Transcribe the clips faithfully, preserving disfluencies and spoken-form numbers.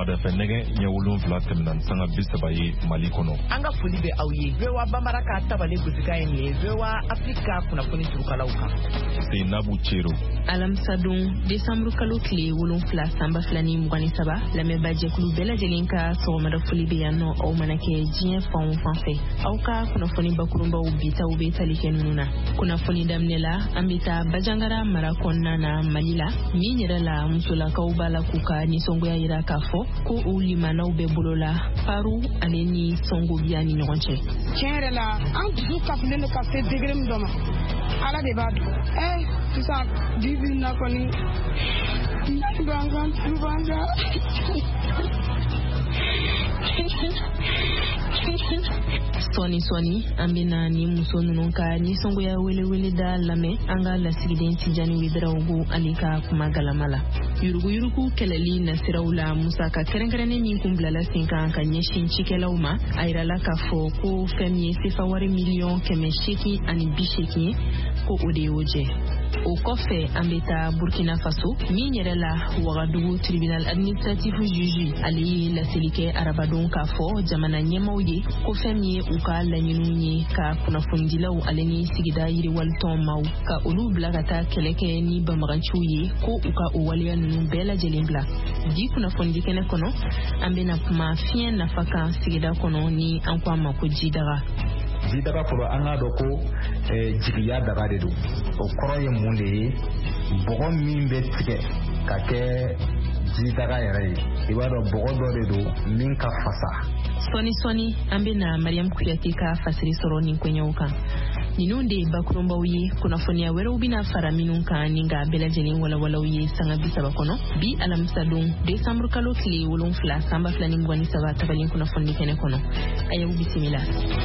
Sɔgɔmada fɛ nɛgɛ ɲɛ wolonwula tɛmɛna sanga bi saba ye Mali kɔnɔ. An ka foli bɛ aw ye. V O A Bambara ka tabale gosika ye nin ye. V O A Afrika kunnafoni turukalaw kan. Seinabu Cero. Alamisa don Desanburu kalo tile wolonwula sanba fila ni mugan ni saba lamɛnba jɛkulu bɛɛ lajɛlen ka sɔgɔmada foli bɛ yan nɔ aw mana kɛ diɲɛ fan o fan fɛ. Aw ka kunnafoni bakurunbaw bitaw bɛ tali kɛ ninnu na. Kunnafoni daminɛ la an bɛ taa Bajangara mara kɔnɔna na Mali la min yɛrɛ la musolakaw b'a la k'u ka nisɔngoya yira k'a fɔ ko u limanaw bɛ bolo la Paru ale ni Sɔngobiya ni ɲɔgɔn cɛ. Tiɲɛ yɛrɛ la an dusu kasilen don ka se degré min dɔ ma Ala de b'a dɔn. Eh sisan bi bi in na kɔni bangan bangan Sɔni sɔni an bɛna ni muso ninnu ka nisɔngoya welewele da lamɛn an ka lasigiden Tijani Wederawogo ale ka kuma galama la. Yuruguyurugu kɛlɛli nasiraw la musaka kɛrɛnkɛrɛnnen min kun bilala sen kan ka ɲɛsin cikɛlaw ma a yirala k'a fɔ ko fɛn min ye sefa wari miliyɔn kɛmɛ seegin ani bi seegin ye ko o de y'o jɛ. O kɔfɛ an bɛ taa Burkina Faso min yɛrɛ la Wagadugu tribunal administratif juge ale ye laseli kɛ arabadon k'a fɔ jamana ɲɛmaw ye ko fɛn min ye u ka laɲiniw ye ka kunnafonidilaw ale ni sigida yiriwalitɔn maw ka olu bila ka taa kɛlɛ kɛ ni banbaganciw ye ko u ka o waleya ninnu bɛɛ lajɛlen bila. Di kunnafonidi kɛnɛ kɔnɔ an bɛna kuma fiɲɛ nafa kan sigida kɔnɔ ni an ko a ma ko jidaga. Jidaga fɔlɔ an k'a dɔn ko jigiya daga de don. O kɔrɔ ye mun de ye bɔgɔ min bɛ tigɛ ka kɛ jidaga yɛrɛ ye. I b'a dɔn bɔgɔ dɔ de don min ka fasa. Sɔni sɔni an bɛna Mariam Kuyate ka fasiri sɔrɔ nin koɲɛw kan. Ninnu de ye bakurunbaw ye kunnafoniya wɛrɛw bɛna fara minnu kan ni ka bɛɛ lajɛlen walawalaw ye sanga bi saba kɔnɔ bi alamisa don Desanburu kalo tile wolonwula sanba fila ni mugan ni saba tabalen kunnafoni kɛnɛ kɔnɔ. A y'aw bisimila.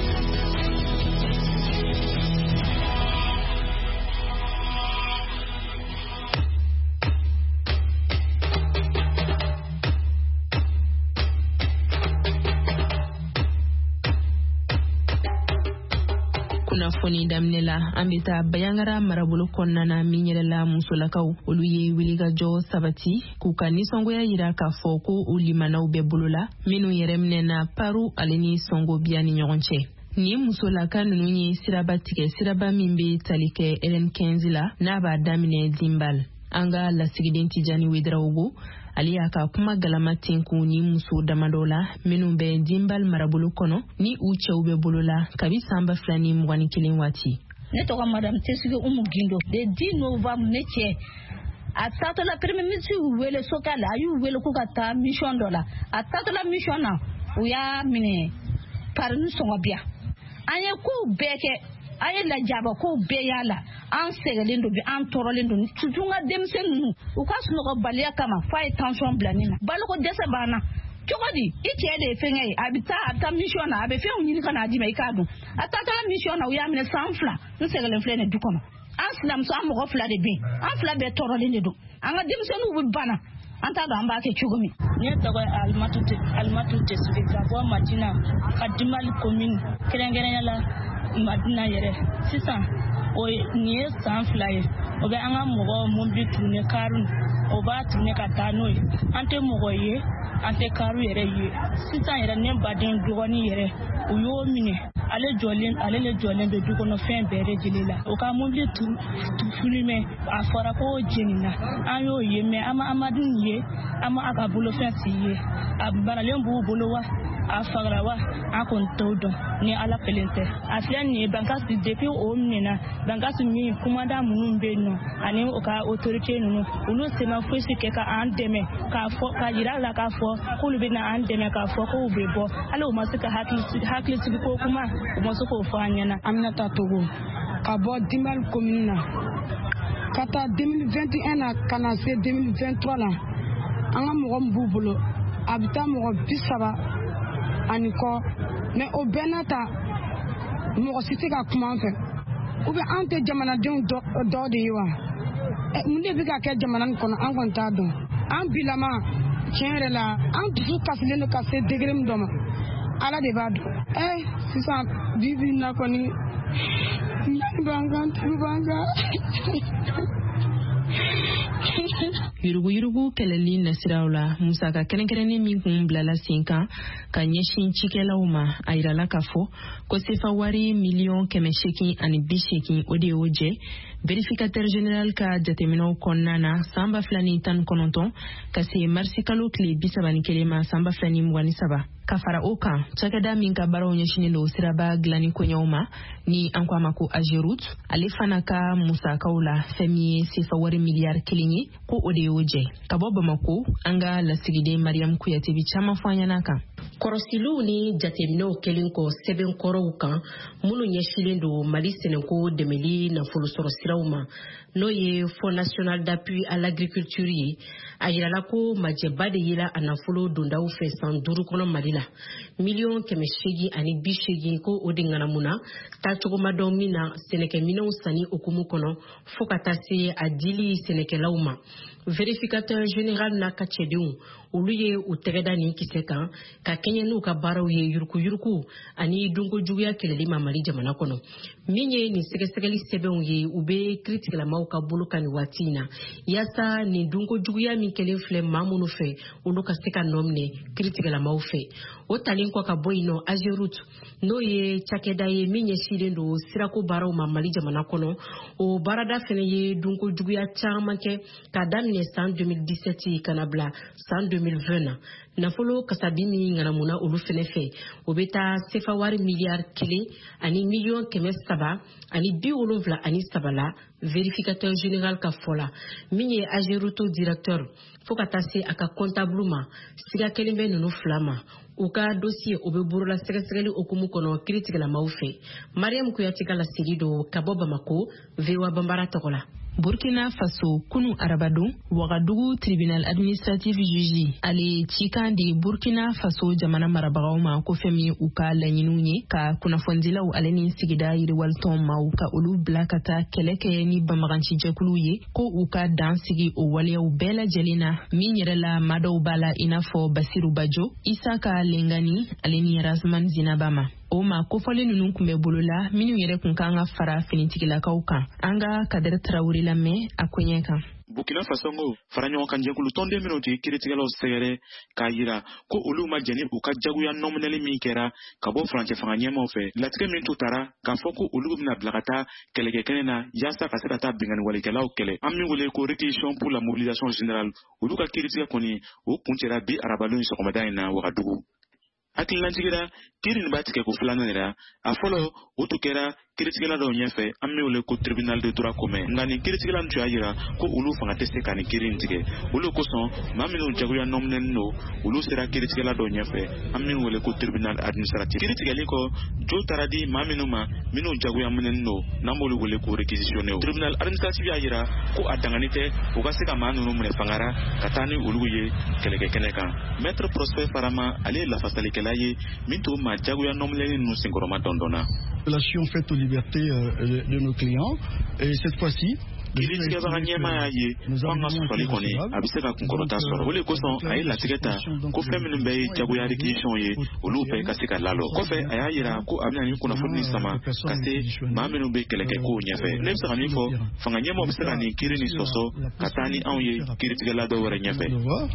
Kunnafoni daminɛ la an bɛ taa Bayangara marabolo kɔnɔna na min yɛrɛ la musolakaw olu ye wulikajɔ sabati k'u ka nisɔngoya yira k'a fɔ ko u limanaw bɛ bolo la minnu yɛrɛ minɛna Paru ale ni Sɔngobiya ni ɲɔgɔn cɛ. Nin musolaka ninnu ye siraba tigɛ siraba min bɛ tali kɛ L N quinze la n'a b'a daminɛ Zimbal. An ka lasigiden Tijani Wederawogo ale y'a ka kuma galama tenku ni muso damadɔ la minnu bɛ Zimbal marabolo kɔnɔ ni u cɛw bɛ bolo la kabi sanba fila ni mugan ni kelen waati. Ne tɔgɔ Madame Tesige Umu Gindo. Le dix novembre ne cɛ a taatɔla premier ministre y'u wele Sokala a y'u wele k'u ka taa mission dɔ la a taatɔla mission na u y'a minɛ Paru ni Sɔngobiya. An ye kow bɛɛ kɛ an ye lajaba kow bɛɛ y'a la an sɛgɛlen don bi an tɔɔrɔlen don surtout ka denmisɛnnin ninnu u ka sunɔgɔbaliya kama f'a ye tension bila ne na baloko dɛsɛ banna cogo di i cɛ de ye fɛngɛ ye a bɛ taa a bɛ taa mission na a bɛ fɛnw ɲini ka n'a d'i ma i k'a dun a taatɔla mission na u y'a minɛ san fila n sɛgɛlen filɛ nin du kɔnɔ an sinamuso an mɔgɔ fila de bɛ yen an fila bɛɛ tɔɔrɔlen de don an ka denmisɛnninw bɛ banna an t'a dɔn an b'a kɛ cogo min. Ne tɔgɔ ye Alimatu Alimatu Tesige ka bɔ Madina ka Dimbali commune kɛrɛnkɛrɛnya la Madina yɛrɛ sisan o nin ye san fila ye o bɛ an ka mɔgɔ mobili tourner karu o b'a tourner ka taa n'o ye an tɛ mɔgɔ ye an tɛ karu yɛrɛ ye sisan yɛrɛ ne baden dɔgɔnin yɛrɛ u y'o minɛ ale jɔlen ale le jɔlen bɛ du kɔnɔ fɛn bɛɛ lajɛlen la o ka mobili tu filmé a fɔra ko jenina an y'o ye mais an ma Amadu ye an ma a ka bolofɛn si ye a baralen b'u bolo wa a fagara wa an kɔni t'o dɔn ni Ala kelen tɛ a filɛ nin ye Bankasi depuis o minɛna Bankasi min commandant minnu bɛ yen nɔ ani o ka autorité ninnu olu se ma fosi kɛ ka an dɛmɛ k'a fɔ ka yira la k'a fɔ k'olu bɛ na an dɛmɛ k'a fɔ k'u bɛ bɔ hali u ma se ka hakili hakilisigi ko kuma u ma se k'o fɔ an ɲɛna. Aminata Togo ka bɔ Dimbali commune na ka taa deux mille vingt et un na ka na se deux mille vingt-trois la an ka mɔgɔ min b'u bolo a bɛ taa mɔgɔ bi saba ani kɔ mais o bɛɛ n'a ta mɔgɔ si tɛ ka kuma an fɛ ou bien an tɛ jamanadenw dɔ de ye wa mun de bɛ ka kɛ jamana nin kɔnɔ an kɔni t'a dɔn an bilama tiɲɛ yɛrɛ la an dusu kasilen don ka se degré min dɔ ma Ala de b'a dɔn eh sisan bi bi in na kɔni banga banga yurugu yurugu kɛlɛli nasiraw la musaka kɛrɛnkɛrɛnnen min kun bilala sen kan ka ɲɛsin cikɛlaw ma a yirala k'a fɔ ko sefa wari miliyɔn kɛmɛ seegin ani bi seegin o de y'o jɛ verificateur général ka jateminɛw kɔnɔna na san ba fila ni tan ni kɔnɔntɔn ka se marisi kalo tile bi saba ni kelen ma san ba fila ni mugan ni saba ka fara o kan cakɛda min ka baaraw ɲɛsinen don siraba dilanni koɲɛw ma ni an ko a ma ko Ageroute ale fana ka musakaw la fɛn min ye sefa wari miliyari kelen ye ko o de y'o jɛ ka bɔ Bamako an ka lasigiden Mariam Kuyate bi caman fɔ an ɲɛna kan. Kɔrɔsiluw ni jateminɛw kɛlen kɔ sɛbɛnkɔrɔw kan minnu ɲɛsilen don Mali sɛnɛko dɛmɛli nafolosɔrɔ siraw ma n'o ye Fonds national d'appui à l'agriculture ye a yirala ko majɛba de yela a nafolo dondaw fɛ san duuru kɔnɔ Mali la miliyɔn kɛmɛ seegin ani bi seegin ko o de ŋanamuna taacogo ma dɔn min na sɛnɛkɛminɛw sanni okumu kɔnɔ fo ka taa se a dili sɛnɛkɛlaw ma. Verificateur général n'a ka cɛdenw olu ye u tɛgɛda nin kisɛ kan ka kɛɲɛ n'u ka baaraw ye yuruku yuruku ani dunko juguya kɛlɛli ma Mali jamana kɔnɔ min ye nin sɛgɛsɛgɛli sɛbɛnw ye u bɛ kiritigilamaw ka bolo kan nin waati in na yaasa nin dunko juguya min kɛlen filɛ maa minnu fɛ olu ka se ka nɔ minɛ kiritigilamaw fɛ o talen kɔ ka bɔ yen nɔ Ageroute n'o ye cakɛda ye min ɲɛsilen don sirako baaraw ma Mali jamana kɔnɔ o baarada fɛnɛ ye dunko juguya caman kɛ ka daminɛ san deux mille dix-sept kana bila san deux mille vingt na nafolo kasabi min ŋanamuna olu fɛnɛ fɛ o bɛ taa sefa wari miliyari kelen ani miliyɔn kɛmɛ saba ani bi wolonwula ani saba la verificateur général ka fɔ la min ye Ageroute directeur fo ka taa se a ka comptable ma siga kelen bɛ ninnu fila ma u ka dossier o bɛ borola sɛgɛsɛgɛli okumu kɔnɔ kiritigilamaw fɛ. Mariam Kuyate ka laseli don ka bɔ Bamako V O A Bambara tɔgɔ la. Burkina Faso kunu arabadon Wagadugu tribunal administratif juge ale cikan di Burkina Faso jamana marabagaw ma ko fɛn min u ka laɲiniw ye ka kunnafonidilaw ale ni sigida yiriwalitɔn ma u ka olu bila ka taa kɛlɛ kɛ ni banbaganci jɛkuluw ye ko u ka dan sigi o waleyaw bɛɛ lajɛlen na min yɛrɛ la maa dɔw b'a la i n'a fɔ Basiru Bajo, Isaka Lengani ale ni Razman Zinaba ma. O ma kofɔlen ninnu kun bɛ bolo la minnu yɛrɛ kun kan ka fara finitigilakaw kan an ka Kader Traoré lamɛn a koɲɛ kan. Burkina Faso ngo fara ɲɔgɔn kan jɛkulu tɔnden minnu tɛ kiritigɛlaw sɛgɛrɛ k'a yira ko olu ma jɛni u ka jagoya nɔminɛli min kɛra ka bɔ farancɛ fanga ɲɛmaw fɛ latigɛ min to taara k'a fɔ ko olu bɛna bila ka taa kɛlɛkɛ kɛnɛ na yaasa ka se ka taa binganiwalikɛlaw kɛlɛ an min wele ko réquisition pour la mobilisation générale olu ka kiritigɛ kɔni o kun cɛra bi arabalon sɔgɔmada in na Wagadugu. Hakililantigira kiri nin b'a tigɛ ko filanan yɛrɛ a fɔlɔ o tun kɛra kiritigɛla dɔw ɲɛfɛ an bɛ wele ko tribunal de droit commun nka nin kiritigɛla tun y'a yira ko olu fanga tɛ se ka nin kiri in tigɛ olu kosɔn maa minnu jagoya nɔminɛlen don olu sera kiritigɛla dɔw ɲɛfɛ an bɛ wele ko tribunal administratif kiritigɛli kɔ jo taara di maa minnu ma minnu jagoya minɛnen don n'an b'olu wele ko réquisitionné tribunal administratif y'a yira ko a dangani tɛ u ka se ka maa ninnu minɛ fangara ka taa ni olu ye kɛlɛkɛ kɛnɛ kan maître Prosper Farama ale ye lafasalikɛla ye min to maa jagoya nɔminɛlen ninnu senkɔrɔma dɔndɔnna. Relation faite aux libertés euh, de nos clients et cette fois-ci kiritigɛbaga ɲɛma y'a ye ko an ka sɔsɔli kɔni a bɛ se ka kunkɔrɔta sɔrɔ o de kosɔn a ye latigɛ ta ko fɛn minnu bɛɛ ye jagoya réquisition ye olu bɛɛ ka se ka lalɔ kɔfɛ a y'a yira ko a bɛna ni kunnafoni sama ka se maa minnu bɛ kɛlɛkɛ kow ɲɛfɛ ne bɛ se ka min fɔ fanga ɲɛmaw bɛ se ka nin kiri nin sɔsɔ ka taa ni anw ye kiritigɛla dɔw wɛrɛ ɲɛfɛ.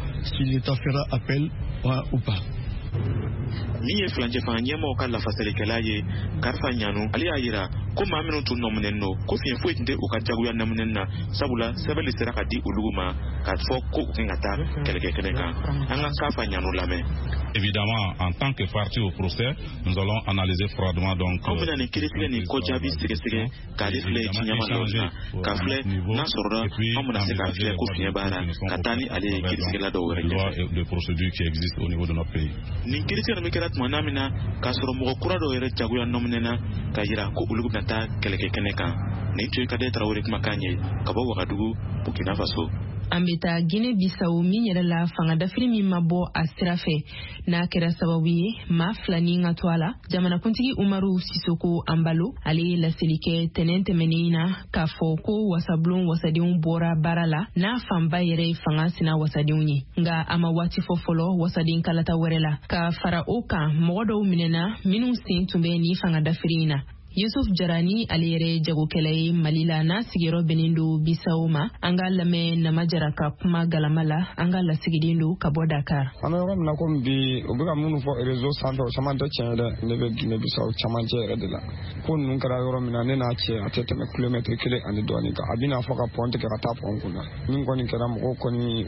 Min ye filancɛ fanga ɲɛmaw ka lafasalikɛla ye Karifa Ɲanu ale y'a yira ko maa minnu tun nɔminɛlen don ko fiɲɛ foyi tun tɛ u ka jagoya nɔminɛli na sabula sɛbɛn de sera ka di olu ma k'a fɔ ko u kan ka taa kɛlɛkɛ kɛnɛ kan an ka Karifa Ɲanu lamɛn. Évidemment, en tant que partie au procès, nous allons analyser froidement donc. Anw bɛna nin kiritigɛ nin ko jaabi sɛgɛsɛgɛ k'ale filɛ tiɲɛma law na k'a filɛ n'a sɔrɔla anw bɛna se k'a filɛ ko fiɲɛ b'a la ka taa ni ale ye kiritigɛla dɔw wɛrɛ ɲɛfɛ. De procédure qui existe au niveau de notre pays. Nin kiritigɛ min kɛra tuma min na k'a sɔrɔ mɔgɔ kura dɔw yɛrɛ jagoya nɔminɛna ka yira ko olu bɛna taa kɛlɛkɛ kɛnɛ kan nin tun ye Kader Traoré kumakan ye ka bɔ Wagadugu, Burkina Faso. An bɛ taa Guinée Bissau min yɛrɛ la fanga dafiri min ma bɔ a sira fɛ n'a kɛra sababu ye maa fila ni ka to a la jamanakuntigi Umaru Sisoko Ambalo ale ye laseli kɛ tɛnɛn tɛmɛnen na k'a fɔ ko wasabulon wasadenw bɔra baara la n'a fanba yɛrɛ ye fanga sina wasadenw ye nka a ma waati fɔ fɔlɔ wasaden kalata wɛrɛ la ka fara o kan mɔgɔ dɔw minɛna minnu sen tun bɛ ni fanga dafiri in na Yusuf Jarani aliyere jagokele malila na sigiro benindu Bissau ma anga lame nama jaraka kuma galamala anga la sigidindu kabo Dakar. Ana yoro na ko mbi obuga munu fo réseau santo chamanta chede ne be Guinée Bissau chamanje redela. Ko nun kara yoro mina ne na che atete me kilomètre kile andi doni ka abina foka ponte ka tap onkuna. Min ko ni kara mo ko ni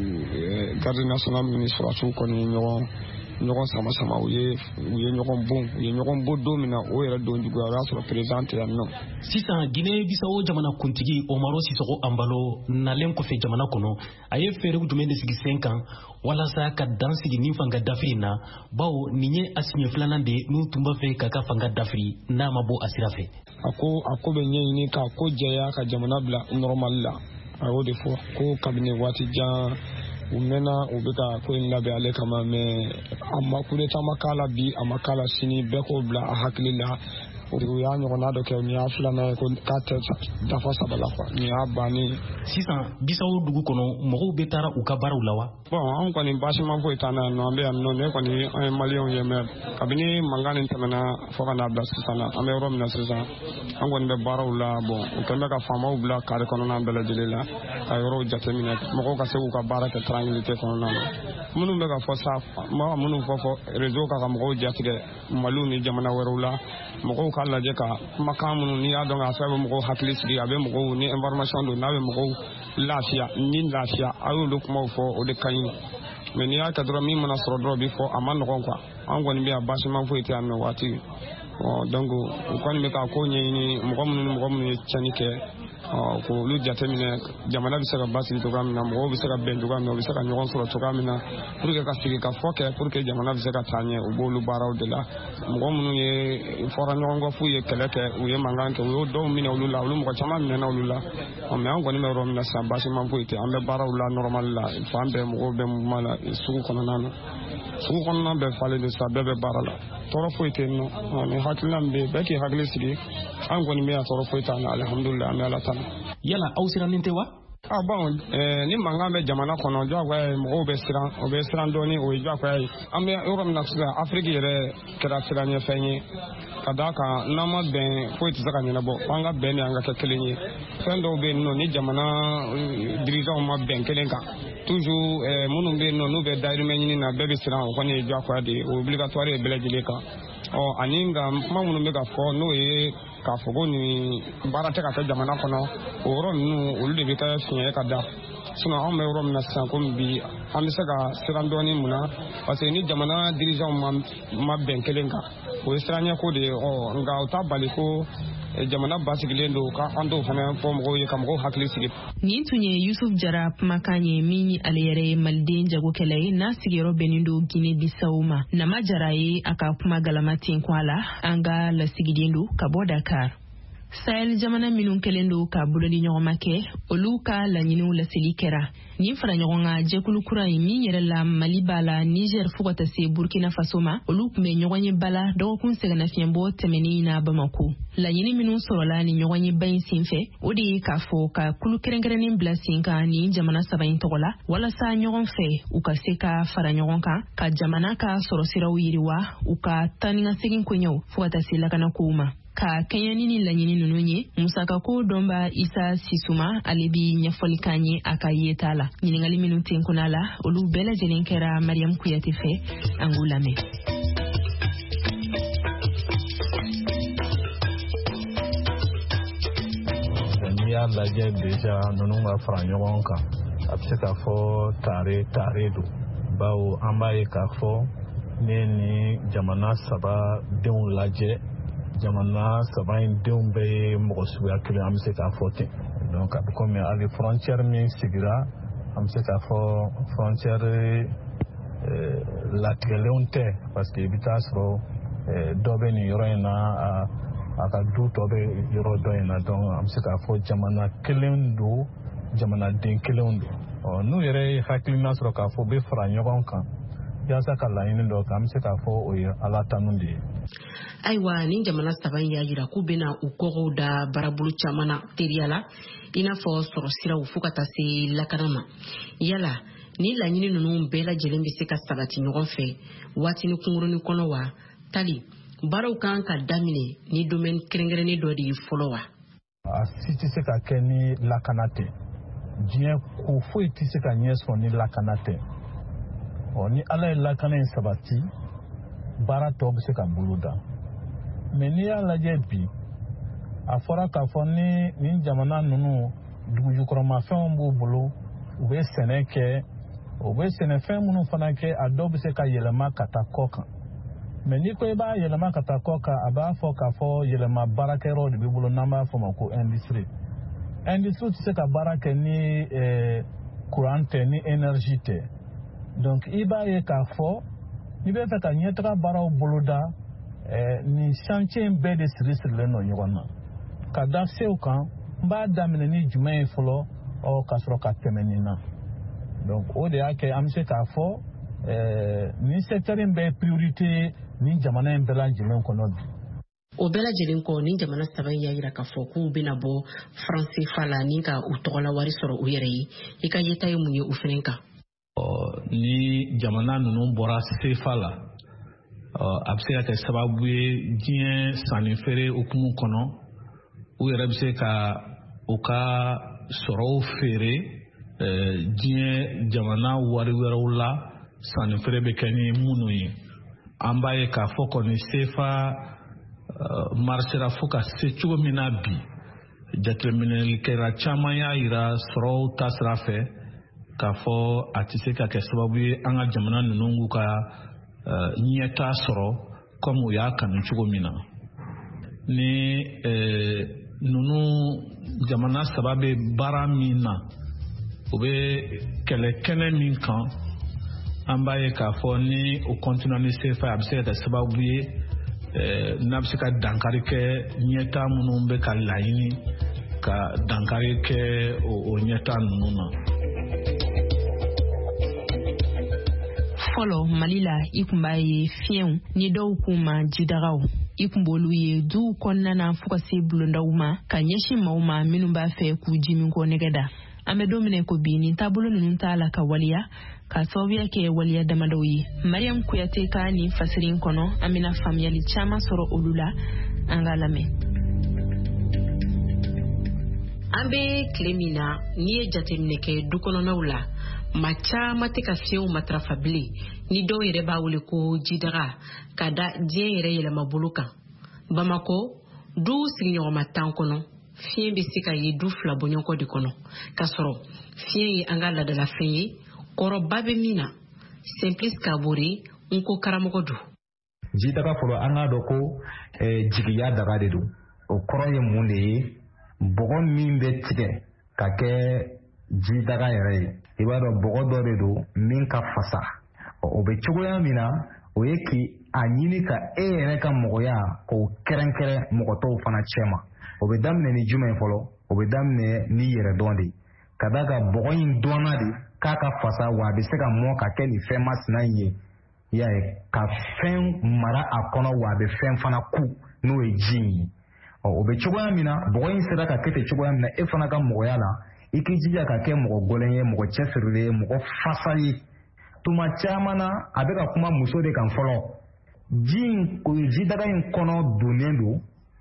garde national ministre asu ko ni nyon ɲɔgɔn sama sama u ye u ye ɲɔgɔn bon u ye ɲɔgɔn bon don min na o yɛrɛ don juguya o y'a sɔrɔ président tɛ yan nɔ. Sisan Guinée Bissau jamana kuntigi Omaro Sissoco Embalo nalen kɔfɛ jamana kɔnɔ a ye fɛɛrɛ jumɛn de sigi sen kan walasa ka dan sigi nin fanga dafiri na bawo nin ye a siɲɛ filanan de n'u tun b'a fɛ ka ka fanga dafiri n'a ma bɔ a sira fɛ. A ko a ko bɛ ɲɛɲini ka ko jɛya ka jamana bila normal la a y'o de fɔ ko kabini waati jan u mɛnna u bɛ ka ko in labɛn ale kama mais a ma coup d'état ma k'a la bi a ma k'a la sini bɛɛ k'o bila a hakili la o y'a ɲɔgɔnna dɔ kɛ nin y'a filanan ye ko k'a tɛ dafa saba la quoi nin y'a bannen. Sisan Bissau dugu kɔnɔ mɔgɔw bɛ taara u ka baaraw la wa? Bon an kɔni baasi ma foyi t'an na yan nɔ an bɛ yan nɔ ne kɔni an ye maliyɛnw ye mais kabini mankan nin tɛmɛna fo ka n'a bila sisan na an bɛ yɔrɔ min na sisan an kɔni bɛ baaraw la bon u kɛlen bɛ ka faamaw bila kare kɔnɔna bɛɛ lajɛlen la ka yɔrɔw jateminɛ mɔgɔw ka se k'u ka baara kɛ tranquillité kɔnɔna na minnu bɛ ka fɔ sa n b'a minnu fɔ fɔ réseau ka ka mɔgɔw jatigɛ Maliw ni jamana wɛrɛw la mɔgɔw ka lajɛ ka kumakan minnu n'i y'a dɔn k'a fɛ a bɛ mɔgɔw hakili sigi a bɛ mɔgɔw ni information don n'a bɛ mɔgɔw lafiya ni lafiya a y'olu kumaw fɔ o de ka ɲi mais n'i y'a kɛ dɔrɔn min mana sɔrɔ dɔrɔn bi fɔ a ma nɔgɔn quoi an kɔni bɛ yan baasi ma foyi tɛ yan nɔ waati donc u kɔni bɛ ka ko ɲɛɲini mɔgɔ minnu ni mɔgɔ minnu ye tiɲɛni kɛ k'olu jateminɛ jamana bɛ se ka basigi cogoya min na mɔgɔw bɛ se ka bɛn cogoya min na u bɛ se ka ɲɔgɔn sɔrɔ cogoya min na pour que ka sigi ka fɔ kɛ pour que jamana bɛ se ka taa ɲɛ u b'olu baaraw de la mɔgɔ minnu ye fɔra ɲɔgɔn kɔ f'u ye kɛlɛ kɛ u ye mankan kɛ u y'o dɔw minɛ olu la olu mɔgɔ caman minɛna olu la mais an kɔni bɛ yɔrɔ min na sisan baasi ma foyi tɛ an bɛ baaraw la normal la fan bɛɛ mɔgɔw bɛ mouvement la sugu kɔnɔna na sugu kɔnɔna bɛɛ falen de sisan bɛɛ bɛ baara la tɔɔrɔ foyi tɛ yen nɔ ni hakilina min bɛ yen bɛɛ k'i hakili sigi an kɔni bɛ yan tɔɔrɔ foyi t'an na alihamudulila an bɛ ala tanu. Yala aw sirannen tɛ wa? Ah bon ni mankan bɛ jamana kɔnɔ diyagoya ye mɔgɔw bɛ siran o bɛ siran dɔɔni o ye diyagoya ye an bɛ yɔrɔ min na sisan Afiriki yɛrɛ kɛra siranyɛfɛn ye ka d'a kan n'an ma bɛn foyi tɛ se ka ɲɛnabɔ f'an ka bɛn de an ka kɛ kelen ye fɛn dɔw bɛ yen nɔ ni jamana dirigeants ma bɛn kelen kan toujours minnu bɛ yen nɔ n'u bɛ dayirimɛ ɲini na bɛɛ bɛ siran o kɔni ye diyagoya de ye o obligatoire ye bɛɛ lajɛlen kan ɔ ani nka kuma minnu bɛ ka fɔ n'o ye k'a fɔ ko nin baara tɛ ka kɛ jamana kɔnɔ o yɔrɔ ninnu olu de bɛ kɛ fiɲɛ ka da sinon anw bɛ yɔrɔ min na sisan komi bi an bɛ se ka siran dɔɔni mun na parce que ni jamana dirigeants ma ma bɛn kelen kan o ye siranɲɛko de ye ɔ nka o t'a bali ko jamana basigilen don ka an t'o fana fɔ mɔgɔw ye ka mɔgɔw hakili sigi. Nin tun ye Yusuf Jara kumakan ye min ye ale yɛrɛ ye maliden jagokɛla ye n'a sigiyɔrɔ bɛnnen don Guinée Bissau ma Nama Jara ye a ka kuma galama ten kun a la an ka lasigiden don ka bɔ Dakar. Sahel jamana minnu kɛlen don ka bolodi ɲɔgɔnma kɛ olu ka laɲiniw laseli kɛra nin fara ɲɔgɔn kan jɛkulu kura ye min yɛrɛ la Mali b'a la Niger fo ka taa se Burkina Faso ma olu tun bɛ ɲɔgɔn ye bala dɔgɔkun sɛgɛnnafiɲɛbɔ tɛmɛnen na Bamako laɲini minnu sɔrɔla ni ɲɔgɔn ye ba in senfɛ o de ye k'a fɔ ka kulu kɛrɛnkɛrɛnnen bila sen kan ni jamana saba in tɔgɔ la walasa ɲɔgɔn fɛ u ka se ka fara ɲɔgɔn kan ka jamana ka sɔrɔ siraw yiriwa u ka taa ni ka segin koɲɛw fo ka taa se lakanakow ma ka kɛɲɛni ni laɲini ninnu ye musakako dɔnba Isa Sisuma ale bi ɲɛfɔli kan ye a ka yeta la ɲininkali minnu ten kunna la olu bɛɛ lajɛlen kɛra Mariam Kuyate fɛ an k'u lamɛn. N'i y'a lajɛ déjà ninnu ka fara ɲɔgɔn kan a bɛ se k'a fɔ tare tare don bawo an b'a ye k'a fɔ ne ni jamana saba denw lajɛ jamana saba in denw bɛɛ ye mɔgɔ suguya kelen an bɛ se k'a fɔ ten donc a bɛ komi hali frontière min sigira an bɛ se k'a fɔ frontière latigɛlenw tɛ parce que i bɛ taa sɔrɔ dɔ bɛ nin yɔrɔ in na a ka du tɔ bɛ yɔrɔ dɔ in na donc an bɛ se k'a fɔ jamana kelen don jamanaden kelenw don ɔ n'u yɛrɛ ye hakilina sɔrɔ k'a fɔ u bɛ fara ɲɔgɔn kan yaasa ka laɲini dɔ k'an bɛ se k'a fɔ o ye ala tanu de ye. Ayiwa ni jamana saba in y'a jira k'u bɛna u kɔgɔw da baarabolo caman na teriya la i n'a fɔ sɔrɔ siraw fo ka taa se lakana ma yala ni laɲini ninnu bɛɛ lajɛlen bɛ se ka sabati ɲɔgɔn fɛ waati ni kunkurunin kɔnɔ wa tali baaraw kan ka daminɛ ni domaine kɛrɛnkɛrɛnnen dɔ de ye fɔlɔ wa? A si tɛ se ka kɛ ni lakana tɛ. Diɲɛ ko foyi tɛ se ka ɲɛ sɔrɔ ni lakana tɛ. Ɔ ni Ala ye lakana in sabati, baara tɔ bɛ se ka bolo da. Mais n'i y'a lajɛ bi, a fɔra k'a fɔ ni ni jamana ninnu dugujukɔrɔmafɛnw b'u bolo, u bɛ sɛnɛ kɛ, u bɛ sɛnɛfɛn minnu fana kɛ, a dɔw bɛ se ka yɛlɛma ka taa kɔ kan. Mais n'i ko i b'a yɛlɛma ka taa kɔ kan, a b'a fɔ k'a fɔ yɛlɛma baarakɛyɔrɔ de b'i bolo n'an b'a fɔ ma ko industrie. Industrie tɛ se ka baara kɛ ni courant tɛ, ni énergie tɛ. Donc i b'a ye k'a fɔ n'i bɛ fɛ ka ɲɛtaga baaraw boloda, nin chantier in bɛɛ de siri sirilen don ɲɔgɔn na. Ka da sew kan, n b'a daminɛ ni jumɛn ye fɔlɔ, ɔ ka sɔrɔ ka tɛmɛ nin na. Donc o de y'a kɛ an bɛ se k'a fɔ nin secteur in bɛɛ priorité ni jamana in bɛɛ lajɛlen kɔnɔ bi. O bɛɛ lajɛlen kɔ ni jamana saba in y'a jira k'a fɔ k'u bɛna bɔ franc C F A la ni ka u tɔgɔla wari sɔrɔ u yɛrɛ ye, i ka yeta ye mun ye u fɛnɛ kan? Ni jamana ninnu bɔra C F A la, a bɛ se ka kɛ sababu ye diɲɛ sanni feere hukumu kɔnɔ, u yɛrɛ bɛ se ka u ka sɔrɔw feere diɲɛ jamana wari wɛrɛw la, sanni feere bɛ kɛ ni minnu ye. An b'a ye k'a fɔ kɔni C F A marsera fo ka se cogo min na bi, jateminɛlikɛla caman y'a yira sɔrɔw ta sira fɛ k'a fɔ a tɛ se ka kɛ sababu ye an ka jamana ninnu k'u ka ɲɛta sɔrɔ comme u y'a kanu cogo min na. Ni ninnu jamana saba bɛ baara min na, u bɛ kɛlɛ kɛnɛ min kan, an b'a ye k'a fɔ ni o continue ni C F A a bɛ se ka kɛ sababu ye n'a bɛ se ka dankari kɛ ɲɛta minnu bɛ ka laɲini ka dankari kɛ o ɲɛta ninnu na. Fɔlɔ Mali la i kun b'a ye fiɲɛw ni dɔw k'u ma jidagaw, i kun b'olu ye duw kɔnɔna na fo ka se bulondaw ma ka ɲɛsin maaw ma minnu b'a fɛ k'u jimin ko nɛgɛ da. An bɛ don minɛ ko bi nin taabolo ninnu t'a la ka waliya ka sababuya kɛ waliya damadɔw ye. Mariam Kuyate ka nin fasirin kɔnɔ an bɛna faamuyali caman sɔrɔ olu la, an ka lamɛn. An bɛ tile min na n'i ye jateminɛ kɛ du kɔnɔnaw la, maa caman tɛ ka fiɲɛw matarafa bilen ni dɔw yɛrɛ b'a wele ko jidaga ka da diɲɛ yɛrɛ yɛlɛma bolo kan. Bamako, du sigiɲɔgɔnma tan kɔnɔ, fiɲɛ bɛ se ka ye du fila bɔɲɔgɔn de kɔnɔ, ka sɔrɔ fiɲɛ ye an ka ladalafɛn ye, kɔrɔba bɛ min na. Simplice Kabore, n ko karamɔgɔ do. Jidaga fɔlɔ an k'a dɔn ko jigiya daga de don. O kɔrɔ ye mun de ye? Bɔgɔ min bɛ tigɛ ka kɛ jidaga yɛrɛ ye. I b'a dɔn bɔgɔ dɔ de don min ka fasa. O bɛ cogoya min na, o ye k'i a ɲini ka e yɛrɛ ka mɔgɔya k'o kɛrɛnkɛrɛn mɔgɔ tɔw fana cɛ ma. O bɛ daminɛ ni jumɛn fɔlɔ? O bɛ daminɛ ni yɛrɛ dɔn de. Ka da ka bɔgɔ in dɔnna de k'a ka fasa wa a bɛ se ka mɔ ka kɛ nin fɛn masina in ye. I y'a ye, ka fɛn mara a kɔnɔ wa a bɛ fɛn fana ku n'o ye ji in ye. O bɛ cogoya min na, bɔgɔ in sera ka kɛ ten cogoya min na, e fana ka mɔgɔya la, i k'i jija ka kɛ mɔgɔ gɔlɛn ye, mɔgɔ cɛsirilen ye, mɔgɔ fasa ye. Tuma caman na a bɛ ka kuma muso de kan fɔlɔ. Ji in, jidaga in kɔnɔ donnen don,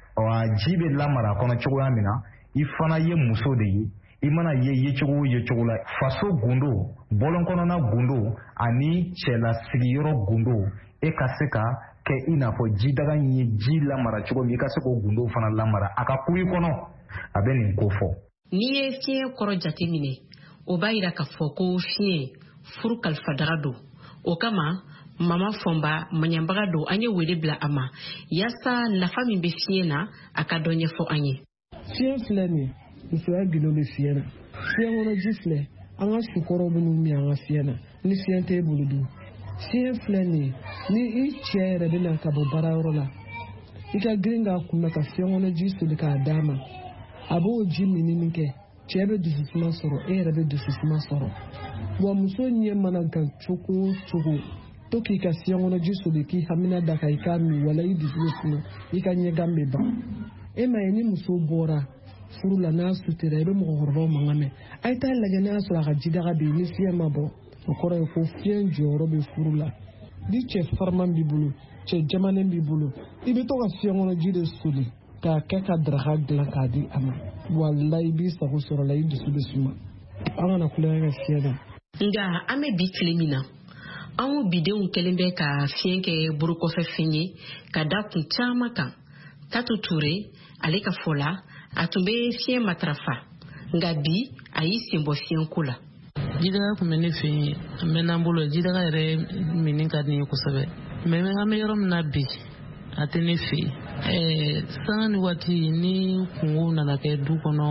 ɔ ji bɛ lamara kɔnɔ cogoya min na, i fana ye muso de ye. I mana ye yecogo o yecogo la, faso gundo, bɔlɔn kɔnɔna gundo ani cɛlasigiyɔrɔ gundo, e ka se ka kɛ i n'a fɔ jidaga in ye ji lamara cogo min, i ka se k'o gundo fana lamara a ka ku i kɔnɔ. A bɛ nin ko fɔ. N'i ye fiɲɛ kɔrɔ jate minɛ, o b'a yira k'a fɔ ko fiɲɛ furu kalifa daga don. O kama mama Fɔnba maɲanbaga don, an ye wele bila a ma yaasa nafa min bɛ fiɲɛ na a ka dɔ ɲɛfɔ an ye. Fiɲɛ filɛ nin ye, musoya gindo bɛ fiɲɛ na. Fiɲɛ kɔnɔ ji filɛ, an ka sukɔrɔ minnu min an ka fiɲɛ na, ni fiɲɛ t'e bolo dun. Fiɲɛ filɛ nin ye, ni i cɛ yɛrɛ bɛ na ka bɔ baarayɔrɔ la, i ka girin k'a kunbɛ ka fiɲɛ kɔnɔ ji soli k'a d'a ma. A b'o ji min min kɛ, cɛ bɛ dususuma sɔrɔ, e yɛrɛ bɛ dususuma sɔrɔ. Wa muso ɲɛ mana gan cogo o cogo, to k'i ka fiɲɛ kɔnɔ ji soli k'i hamina da ka i k'a min, wala i dusu bɛ suma, i ka ɲɛgan bɛ ban. E ma ye ni muso bɔra furu la n'a sutera, i bɛ mɔgɔkɔrɔbaw mankan mɛn. A ye taa lajɛ n'a sɔrɔ a ka jidaga bɛ yen, ni fiɲɛ ma bɔ, o kɔrɔ ye ko fiɲɛ jɔyɔrɔ bɛ furu la. Ni cɛ farima b'i bolo, cɛ jamanen b'i bolo i bɛ to ka fiɲɛ kɔnɔ ji de soli k'a kɛ ka daraka dilan k'a di a ma walayi i b'i sago sɔrɔ la i dusu bɛ suma an kana kulonkɛ kɛ fiɲɛ na. Nga an bɛ bi tile min na anw bidenw kɛlen bɛ ka fiɲɛ kɛ burukɔfɛ fɛn ye ka da kun caman kan. Tatu Ture ale ka fɔ la a tun bɛ fiɲɛ matarafa nka bi a y'i sen bɔ fiɲɛko la. Jidaga kun bɛ ne fɛ yen an bɛ n'an bolo jidaga yɛrɛ minni ka di n ye kosɛbɛ mɛ an bɛ yɔrɔ min na bi a tɛ ne fɛ yen sanga ni waati ni kungo nana kɛ du kɔnɔ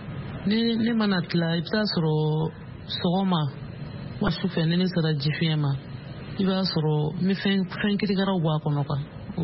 ne mana tila i bɛ taa sɔrɔ sɔgɔma wa sufɛ ne ne sera ji fiɲɛ ma i b'a sɔrɔ n bɛ fɛn kirikaraw bɔ a kɔnɔ kan o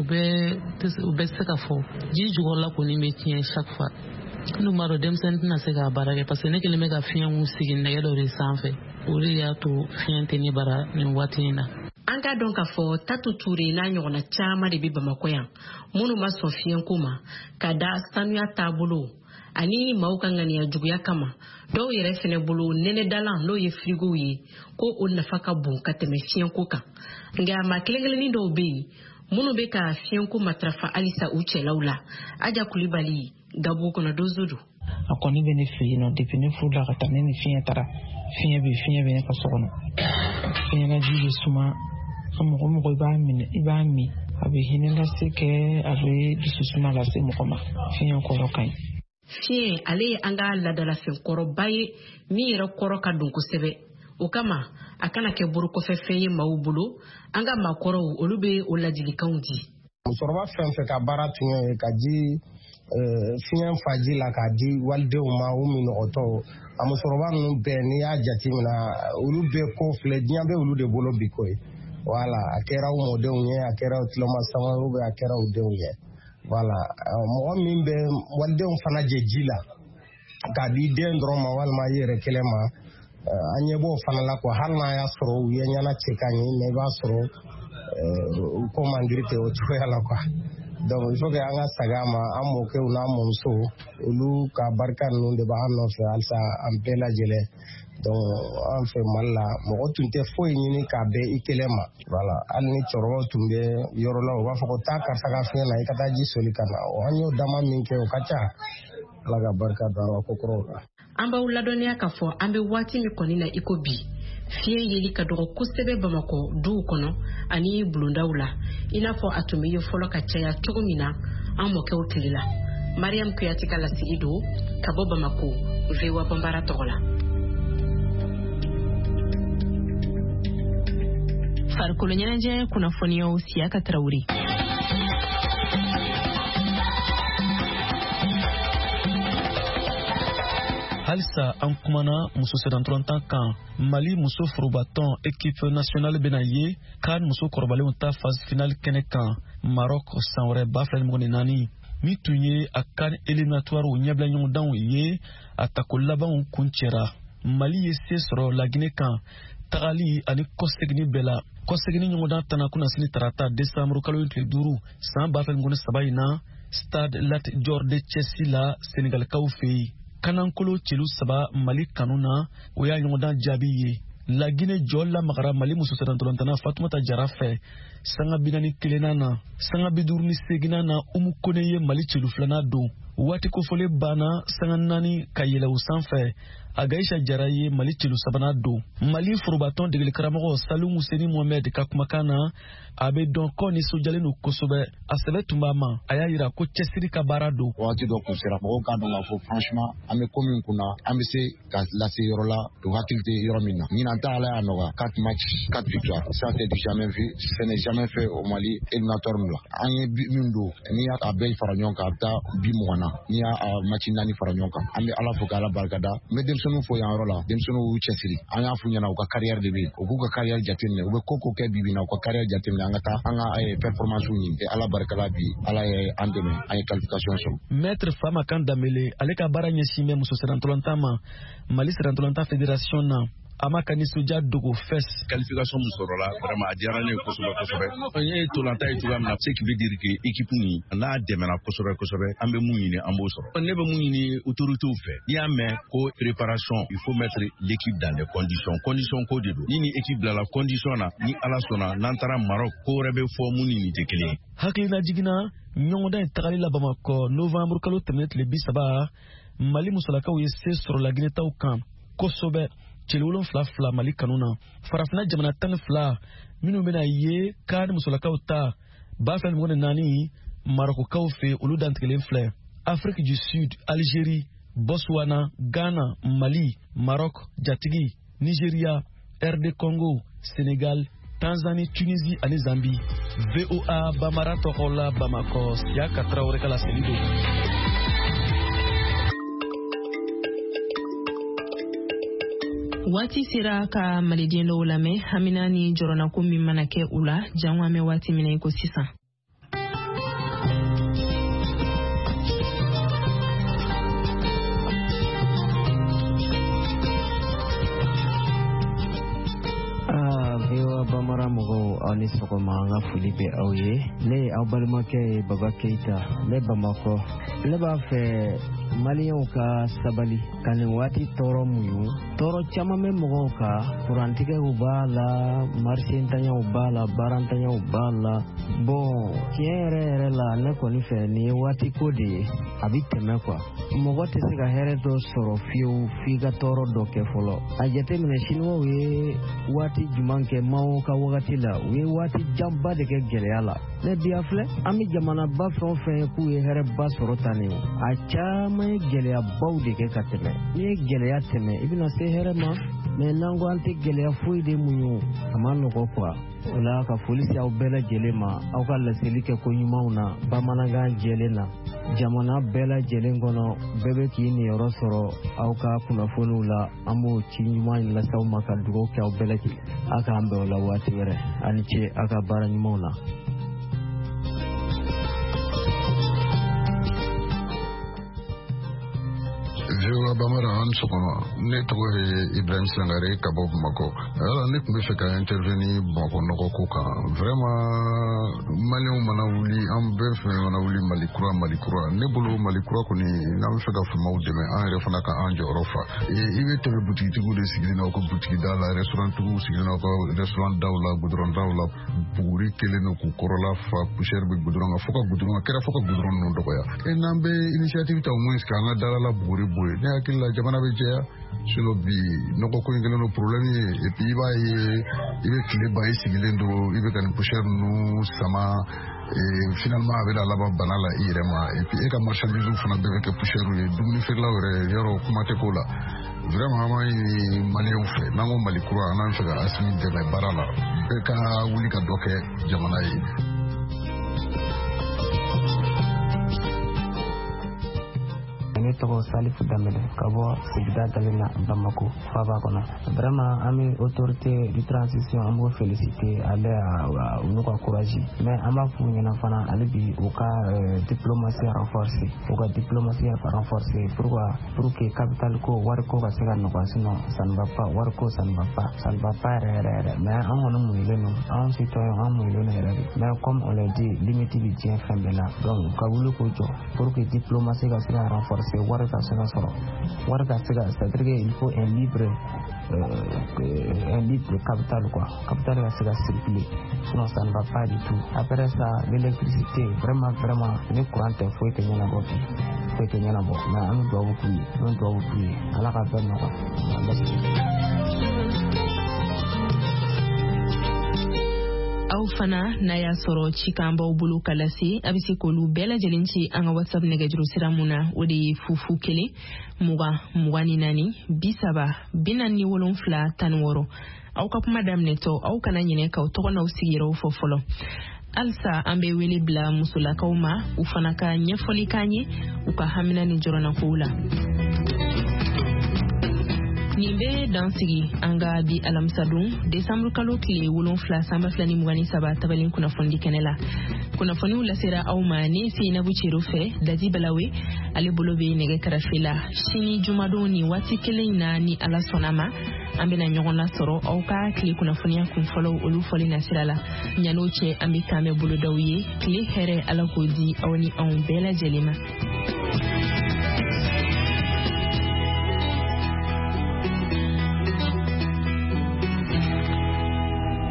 bɛ se ka fɔ ji jukɔrɔla kɔni bɛ tiɲɛ chaque fois n'u m'a dɔn denmisɛnnin tɛna se k'a baara kɛ parce que ne kelen bɛ ka fiɲɛ sigi nɛgɛ dɔ de sanfɛ o de y'a to fiɲɛ tɛ ne bara nin waati in na. An ka dɔn k'a fɔ Tatu Ture n'a ɲɔgɔnna caman de bɛ Bamakɔ yan minnu ma sɔn fiɲɛko ma ka da sanuya taabolo ani maaw ka ŋaniya juguya kama dɔw yɛrɛ fɛnɛ bolo nɛnɛdalan n'o ye frigo ye ko o nafa ka bon ka tɛmɛ fiɲɛko kan nka maa kelen-kelennin dɔw bɛ yen minnu bɛ ka fiɲɛko matarafa halisa u cɛlaw la. Aja Kulibali Gabo kɔnɔ Dozodo. A kɔni bɛ ne fɛ yen nɔ depuis ne furu la ka taa ne ni fiɲɛ taara fiɲɛ bɛ fiɲɛ bɛ ne ka so kɔnɔ fiɲɛ na ji bɛ suma mɔgɔ mɔgɔ i b'a minɛ i b'a min a bɛ hinɛ lase kɛ a bɛ dususuma lase mɔgɔ ma fiɲɛ kɔrɔ ka ɲi. Fiɲɛ ale ye an ka ladalafɛn kɔrɔba ye min yɛrɛ kɔrɔ ka don kosɛbɛ o kama a kana kɛ burukɔfɛ fɛn ye maaw bolo an ka maakɔrɔw olu bɛ o ladilikanw di. Musokɔrɔba fɛn fɛn ka baara tun ye ka ji fiɲɛ faji la k'a di walidenw ma u minɔgɔtɔw a musokɔrɔba ninnu bɛɛ n'i y'a jateminɛ olu bɛɛ ko filɛ diɲɛ bɛ olu de bolo bi ko ye wala a kɛra u mɔdenw ye a kɛra u tiloma samaru bɛ a kɛra u denw ye wala mɔgɔ min bɛ walidenw fana jɛ ji la k'a di den dɔrɔn ma walima i yɛrɛ kelen ma an ɲɛ b'o fana la quoi hali n'a y'a sɔrɔ u ye ɲɛna cɛ ka ɲɛ mais i b'a sɔrɔ u ko man giri tɛ o cogoya la quoi donc il faut que an ka saga ma an mɔkɛw n'a mɔmuso olu ka barika ninnu de b'an nɔfɛ halisa an bɛɛ lajɛlen donc an fɛ Mali la mɔgɔ tun tɛ foyi ɲini k'a bɛn i kelen ma voilà hali ni cɛkɔrɔbaw tun bɛ yɔrɔ la u b'a fɔ ko taa karisa ka fiɲɛ na i ka taa ji soli ka na an y'o dama min kɛ o ka ca Ala ka barika don an ka kokɔrɔw la. An b'aw ladɔnniya k'a fɔ an bɛ waati min kɔni na i ko bi fiɲɛ yeli ka dɔgɔ kosɛbɛ Bamakɔ duw kɔnɔ ani bulondaw la i n'a fɔ a tun bɛ ye fɔlɔ ka caya cogo min na an mɔkɛw tile la. Mariam Kuyate ka lasigi don ka bɔ Bamako V O A Bambara tɔgɔ la. Farikolo ɲɛnajɛ kunnafoniyaw Siyaka Tarawele. halisa an kumana muso sedantɔrɔntan kan Mali muso forobatɔn équipe nationale bena ye kan muso kɔrɔbalenw ta phase finale kɛnɛ kan Maroc san wɛrɛ ba fila ni mugan ni naani min tun ye a kan éliminatoire ɲɛbila ɲɔgɔndanw ye a tako labanw kun cɛra. Mali ye se sɔrɔ Laginɛ kan tagali ani kɔsegini bɛɛ la. Kɔsegini ɲɔgɔndan tana kuna sini tarata décembre kalo in tile duuru san ba fila ni mugan ni saba in na stade Lat Dior de Thiès la Sénégalikaw fɛ yen. Kanankolo celu saba Mali kanu na o y'a ɲɔgɔndan jaabi ye. Laginɛ jɔ lamagara Mali muso sedantɔrɔntana Fatumata Jara fɛ sanga bi naani kelenna na sanga bi duuru ni seginna na Umu Kone ye Mali celu filanan don. Waati kofɔle banna sanga naani ka yɛlɛ o sanfɛ Agaisha Jara ye Mali celu sabanan don. Mali forobatɔn degeli karamɔgɔ Salu Museni Mohamed ka kumakan na a bɛ dɔn kɔ ni sojalen don kosɛbɛ a sɛbɛ tun b'a ma a y'a yira ko cɛsiri ka baara don. Waati dɔ kun sera mɔgɔw k'a dɔn k'a fɔ franchement an bɛ ko min kunna an bɛ se ka lase yɔrɔ la o hakili tɛ yɔrɔ min na. Ɲinan ta Ala y'a nɔgɔya quatre matchs quatre victoires ça c'est du jamais vu ce n'est jamais fait au Mali éliminatoire la. An ye min don n'i y'a bɛɛ fara ɲɔgɔn kan a bɛ taa bi mugan na n'i y'a match naani fara ɲɔgɔn kan an bɛ Ala fo k'Ala barikada n bɛ denmisɛnninw fo yan yɔrɔ la denmisɛnninw y'u cɛsiri an y'a f'u ɲɛna u ka carrière de bɛ yen u k'u ka carrière jateminɛ u bɛ ko ko kɛ bibi na u ka carrière jateminɛ an ka taa an ka performance ɲini Ala barikala bi Ala ye an dɛmɛ an ye qualification sɔrɔ. Maître Famakan Dambele ale ka baara ɲɛsin bɛ muso sedantɔrɔntan ma Mali sedantɔrɔntan fédération na Amaka Nisuja Dogo Fes. Qualification Musorola, vraiment, à Diarane et Kosovo Kosovo. On est tout l'entend et tout le monde, ce qui veut dire que l'équipe ni, n'a démarré Kosovo Kosovo, Ambe Mouni, Ambosoro. On n'est pas Mouni, autorité ou fait. Il y a même préparation, il faut mettre l'équipe dans les conditions. Conditions code de ni équipe dans la condition, ni à la sona, n'entara Maroc, Korebe Formuni, ni Tekele. Haklina Jigina, Nyonda et Tarila Bamako, novembre, Kalo Temet, le Bisaba, Mali Musolaka ou Yesse sur la Guineta au camp, Kosovo. Chelulon fla fla Mali kanuna farafna jamana tan fla minu bena ye kan musolaka uta bafel ngone nani Maroko kaufe ulu dantkelen fla Afrique du Sud, Algérie, Botswana, Ghana, Mali, Maroc, Jatigi, Nigeria, R D Congo, Sénégal, Tanzanie, Tunisie et Zambie. V O A Bamara Tokola Bamako Siaka Traoré Kala Selido. Wati sera ka malidien lo lame hamina ni jorona kumbi manake ula jangwa me wati mina iko sisa. Bamara Mogo ani soko manga Philippe Aouye le awbalma ke Baba Keita le Bamako le ba fe Maliens ka sabali kan wati toro muyu toro chama me mogo ka kurantike ubala marchentanya ubala barantanya ubala bon tiere re la ne koni fe ni wati kodi abiteme kwa mogo te se ga here do soro fiu figa toro do ke folo ajete mine shinwo we wati jumanke mawo ka wakati la we wati jamba de ke geleala ne biafle ami jamana ba fon fe ku ye here ba soro tani acha mai geleya bawde ke kateme ni geleya teme ibina se here ma me nango anti geleya fuide muyu amano ko kwa ola ka polisi au bela jelema au ka laseli ke ko nyumauna ba managa jelena jamana bela jelengono bebe ki ni yorosoro au ka kuna fonu la amu chinyuma la sauma ka dugo ke au bela ki aka ambe ola wati were aniche aka bara nyumauna. Jewa Bamara an sokono ne togo he Ibrahim Sangare kabo Bamako alors ne kumbe feka intervenir Bamako noko kuka vraiment Maliens mana wuli am be fe mana wuli Malikura Malikura ne bolo Malikura koni na feka fuma u deme an refana ka an jorofa e ibe tebe boutique tigu de sigina ko boutique da la restaurant tigu sigina ko restaurant dawla gudron dawla buri kele no ku korola fa pusher be gudron foka gudron kera foka gudron no dokoya e nambe initiative ta au moins ka nga dala la buri boy ne akilla jamana be jeya sino bi noko ko ngelo no problème et puis ba ye ibe kile ba isigilendo ibe kan pusher no sama et finalement avec la laba banala irema et puis e ka marchandise fana be ke pusher ye dumuni firla ore yoro kuma te kola vraiment ma Maliens fait nango Malikura nan fega asmi de la barala e ka wuli ka doke jamana yi. Togo Salif Damele Kabo Sigda Dalina Bamako Faba Kona vraiment ami autorité de transition amo féliciter aller à unuka courage mais ama funyana fana alibi uka diplomatie renforcée uka diplomatie renforcée pourquoi pour que capital ko warko ka sega no sinon ça ne va pas warko ça ne va pas ça ne va pas rere mais on on muile no on citoyen on muile no rere mais comme on l'a dit limite bien fin bela donc kabulu ko jo pour que diplomatie ka sega renforcée warga sega soro warga sega c'est-à-dire il faut un libre euh, un libre capital quoi capital va sega circuler sinon ça ne va pas du tout après ça l'électricité vraiment vraiment le courant il faut que n'y en a pas faut que n'y en a pas mais on doit vous prier on doit vous prier ala ka ben no Fana na ya soro chikamba ubulu kalasi abisi kolu bela jelinci anga WhatsApp negajuru siramuna odi fufu kele muga mugani nani bisaba binani wolonfla tanworo au kapuma damneto au kana nyine ka utoko na usigiro fofolo alsa ambe wele bla musula kauma ufana ka nyefoli kanye uka hamina ni jorona kula nin bɛ dansigi an ka bi alamisadun desanburu kalo tile wolonfila sanba fila ni mugani saba tabalin kunnafoni kɛnɛ la kunnafoniw lasera aw ma ni Seinabu Cero fɛ Daji Balawe ale bolo bɛ nɛgɛ karafe la sini jumadon ni waati kelen na ni ala sɔnna ma an bɛna ɲɔgɔn lasɔrɔ aw ka tile kunnafoniya kun fɔlɔ olu fɔli nasira la ɲan'o cɛ an bɛ kan bɛ bolodaw ye tile hɛrɛ ala k'o di aw ni anw bɛɛ lajɛlen ma.